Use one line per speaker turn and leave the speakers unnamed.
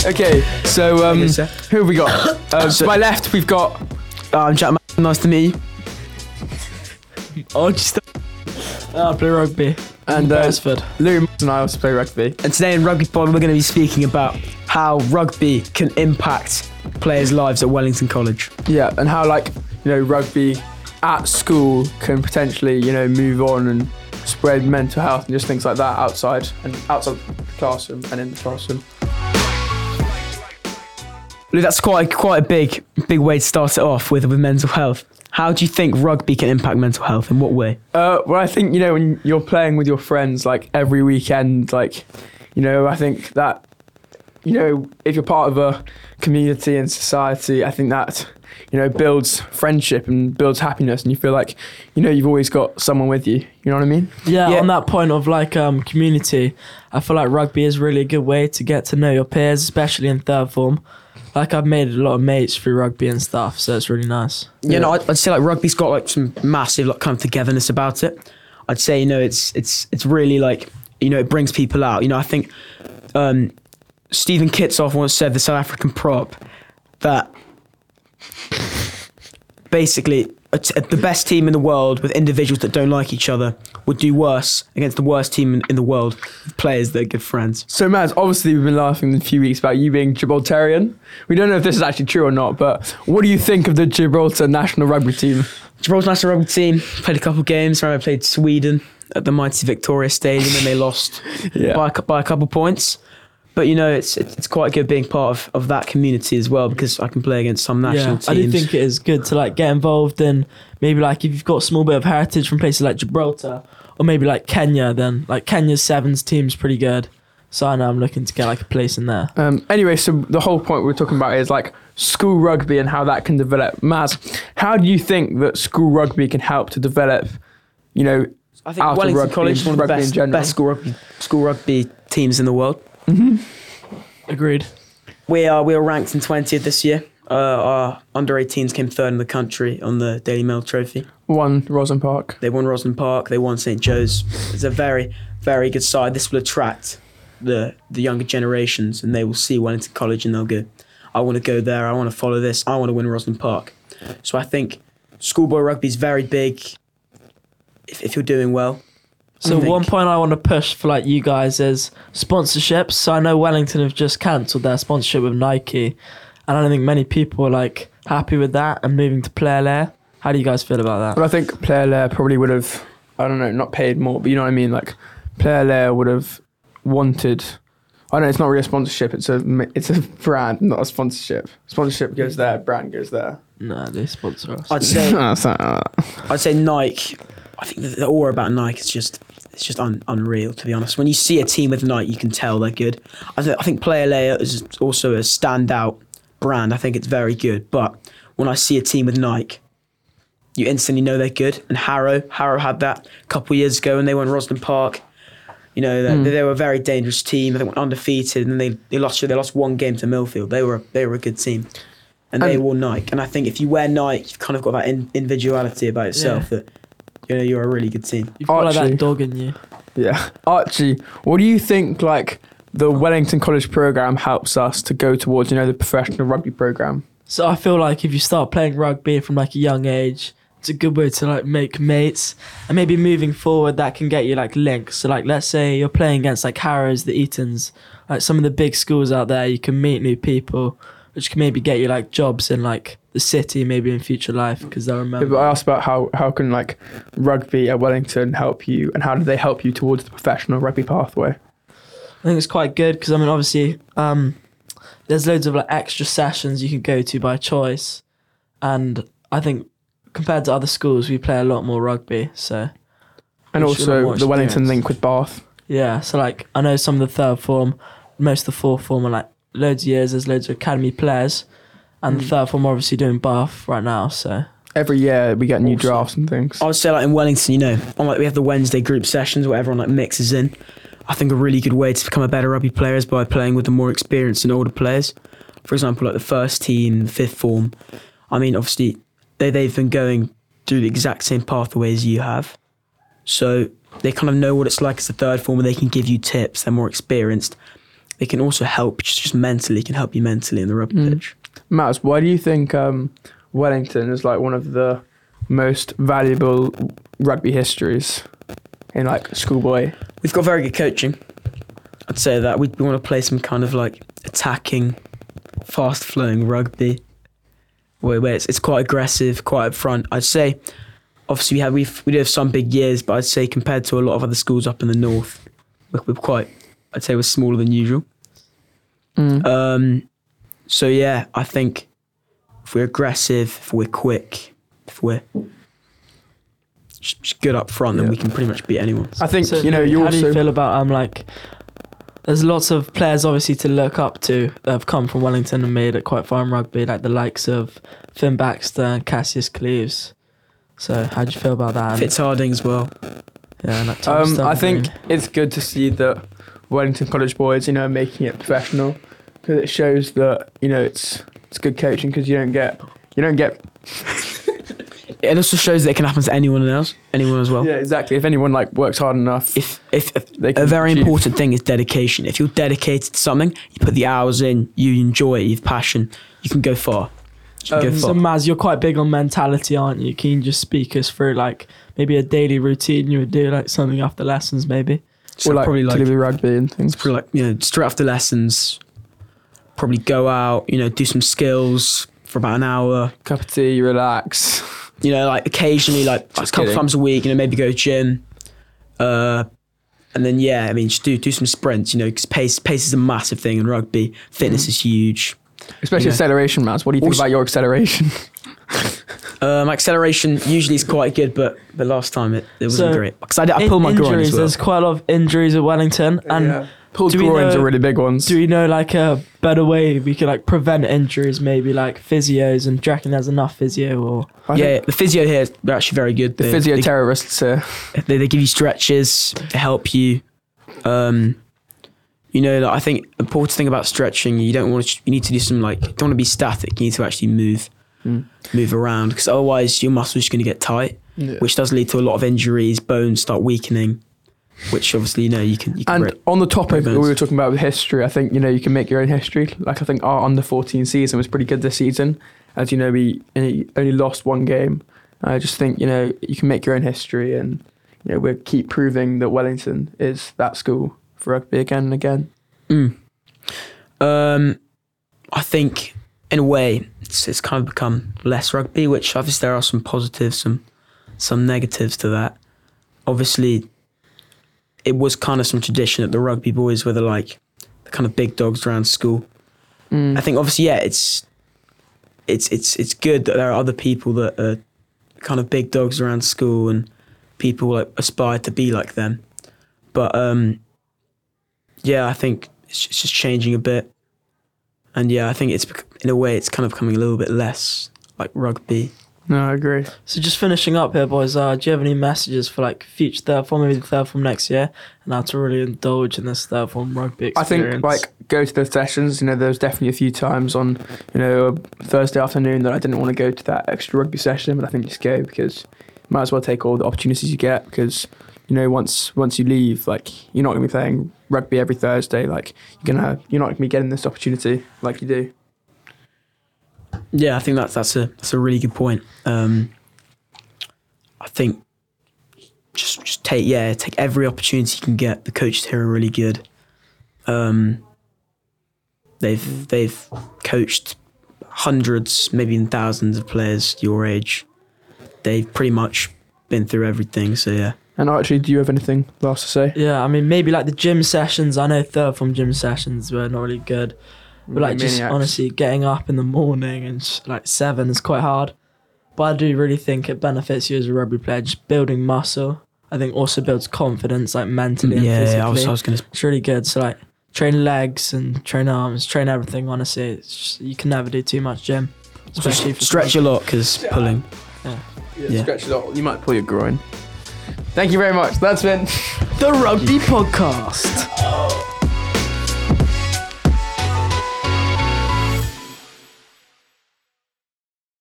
Okay, so
Okay, sir.
who have we got? To my left, we've got.
I'm Jack. Nice to meet you.
I play rugby.
And
Beresford.
Lou and I also play rugby.
And today in Rugby Pod, we're going to be speaking about how rugby can impact players' lives at Wellington College.
Yeah, and how rugby at school can potentially move on and spread mental health and just things like that outside the classroom and in the classroom.
Lou, that's quite a big way to start it off with mental health. How do you think rugby can impact mental health? In what way?
Well, I think when you're playing with your friends every weekend, I think that if you're part of a community and society, I think that builds friendship and builds happiness, and you feel like you've always got someone with you. You know what I mean?
Yeah, on that point of community, I feel like rugby is really a good way to get to know your peers, especially in third form. I've made a lot of mates through rugby and stuff, so it's really nice.
Yeah, I'd say rugby's got some massive kind of togetherness about it. I'd say it's really it brings people out. I think Stephen Kitsoff once said, the South African prop, that basically the best team in the world with individuals that don't like each other would do worse against the worst team in the world with players that are good friends.
So, Maz, obviously we've been laughing in a few weeks about you being Gibraltarian. We don't know if this is actually true or not, but what do you think of the Gibraltar national rugby team?
Gibraltar national rugby team, played a couple of games. I played Sweden at the mighty Victoria Stadium and they lost by a couple points. But it's quite good being part of that community as well, because I can play against some national teams.
I do think it is good to get involved in maybe if you've got a small bit of heritage from places like Gibraltar or maybe Kenya, then Kenya's sevens team's pretty good. So I know I'm looking to get a place in there.
Anyway, so the whole point we're talking about is school rugby and how that can develop. Maz, how do you think that school rugby can help to develop,
I think Wellington College is one of the best school rugby teams in the world.
Mm-hmm.
Agreed.
We are ranked in 20th this year. Our under-18s came third in the country on the Daily Mail Trophy.
Won Roslyn Park.
They won Roslyn Park. They won St. Joe's. It's a very, very good side. This will attract the younger generations, and they will see Wellington College and they'll go, I want to go there. I want to follow this. I want to win Roslyn Park. So I think schoolboy rugby is very big if you're doing well.
So one point I want to push for you guys is sponsorships. So I know Wellington have just cancelled their sponsorship with Nike, and I don't think many people are happy with that and moving to Player Lair. How do you guys feel about that?
Well, I think Player Lair probably would have, I don't know, not paid more, but you know what I mean. Player Lair would have wanted. I know it's not really a sponsorship. It's a brand, not a sponsorship. Sponsorship goes there, brand goes there.
No, they sponsor us.
I'd say Nike. I think the aura about Nike is just unreal, to be honest. When you see a team with Nike, you can tell they're good. I think Player Layer is also a standout brand. I think it's very good. But when I see a team with Nike, you instantly know they're good. And Harrow had that a couple of years ago when they won Roslyn Park. They were a very dangerous team. They went undefeated, and they lost one game to Millfield. They were a good team, and they wore Nike. And I think if you wear Nike, you've kind of got that individuality about yourself that you're a really good team.
You've got that dog in you.
Yeah, Archie, what do you think the Wellington College program helps us to go towards the professional rugby program?
So I feel if you start playing rugby from a young age, it's a good way to make mates, and maybe moving forward that can get you links. So let's say you're playing against Harrows, the Eatons, some of the big schools out there. You can meet new people, which can maybe get you jobs in the city, maybe in future life, because they'll remember.
Yeah, but I asked about how can rugby at Wellington help you, and how do they help you towards the professional rugby pathway?
I think it's quite good because obviously there's loads of extra sessions you can go to by choice, and I think compared to other schools we play a lot more rugby. So
and also the Wellington link with Bath.
Yeah, so I know some of the third form, most of the fourth form are loads of years. There's loads of academy players, and the third form are obviously doing Bath right now. So
every year we get new drafts and things.
I would say in Wellington, we have the Wednesday group sessions where everyone mixes in. I think a really good way to become a better rugby player is by playing with the more experienced and older players. For example, the first team, the fifth form. I mean, obviously they've been going through the exact same pathway as you have, so they kind of know what it's like as a third form, and they can give you tips. They're more experienced, they can also help just mentally. Can help you mentally in the rugby pitch.
Matt, why do you think Wellington is like one of the most valuable rugby histories in like schoolboy?
We've got very good coaching. I'd say that we want to play some kind of like attacking, fast-flowing rugby, where it's quite aggressive, quite up front. I'd say, obviously we do have some big years, but I'd say compared to a lot of other schools up in the north, we're quite. I'd say we're smaller than usual. So yeah, I think if we're aggressive, if we're quick, if we're just good up front, then we can pretty much beat anyone.
I think,
So,
you know, you
how
also...
do you feel about like? There's lots of players obviously to look up to that have come from Wellington and made it quite far in rugby, like the likes of Finn Baxter and Cassius Cleves. So how do you feel about that?
Fitz Harding as well.
Yeah, and like Tom
I think
Stumpy.
it's good to see that Wellington College boys, you know, are making it professional, because it shows that, you know, it's good coaching, because you don't get.
It also shows that it can happen to anyone as well.
Yeah, exactly. If anyone like works hard enough,
If
they can
a very
achieve.
important thing is dedication. If you're dedicated to something, you put the hours in, you enjoy it, you have passion, you can go far. You can go
So
far.
Maz, you're quite big on mentality, aren't you? Can you just speak us through like maybe a daily routine you would do, like something after lessons maybe?
So
or like
probably
to do with rugby and things.
probably like, you know, straight after lessons, probably go out, you know, do some skills for about an hour.
Cup of tea, relax.
You know, like occasionally, like a couple
kidding.
times a week, you know, maybe go gym. And then, yeah, I mean, just do some sprints, you know, because pace is a massive thing in rugby. Fitness is huge.
Especially
Yeah.
acceleration, Matt. What do you think
Also-
about your acceleration?
Acceleration usually is quite good, but last time it wasn't
So,
great. Because I pulled my groin
injuries,
as well.
there's quite a lot of injuries at Wellington, and
Pulled
do we
groins
know-
are really big ones.
do we know like a better way we could like prevent injuries, maybe like physios, and do you reckon there's enough physio or?
I
Yeah,
think
the physio here, they're actually very good.
the physio terrorists here.
They give you stretches to help you. You know, like, I think the important thing about stretching, you need to do some like, you don't want to be static. You need to actually move around, because otherwise your muscles are going to get tight, which does lead to a lot of injuries. Bones start weakening, which obviously, you know, you can
And
break.
on the topic that we
bones.
were talking about with history, I think, you know, you can make your own history. Like, I think our under-14 season was pretty good this season. As you know, we only lost one game. I just think, you know, you can make your own history, and, you know, we'll keep proving that Wellington is that school for rugby again and again.
I think in a way it's kind of become less rugby, which obviously there are some positives, some negatives to that. Obviously, it was kind of some tradition that the rugby boys were the kind of big dogs around school. I think obviously, yeah, it's good that there are other people that are kind of big dogs around school, and people like aspire to be like them. But yeah, I think it's just changing a bit. And yeah, I think in a way it's kind of becoming a little bit less like rugby.
No, I agree.
So just finishing up here, boys. Do you have any messages for like future third form, maybe the third form next year, and how to really indulge in this third form rugby
I
experience?
think, like, go to those sessions. You know, there was definitely a few times on, you know, a Thursday afternoon that I didn't want to go to that extra rugby session, but I think just go, because you might as well take all the opportunities you get, because, you know, once you leave, like, you're not going to be playing rugby every Thursday. Like, you're not going to be getting this opportunity like you do.
Yeah, I think that's a really good point. I think just take every opportunity you can get. The coaches here are really good. They've coached hundreds, maybe even thousands of players your age. They've pretty much been through everything. So yeah.
And Archie, do you have anything last to say?
Yeah, I mean, maybe like the gym sessions. I know third form gym sessions were not really good. But like just
Maniacs.
honestly getting up in the morning and like 7 is quite hard. But I do really think it benefits you as a rugby player, just building muscle. I think also builds confidence, like mentally and physically.
I was gonna.
It's really good. So like train legs and train arms, train everything. Honestly, it's just, you can never do too much gym, especially for
Stretch a lot, because pulling. Yeah.
Stretch it out. You might pull your groin. Thank you very much. That's been
the Rugby Podcast.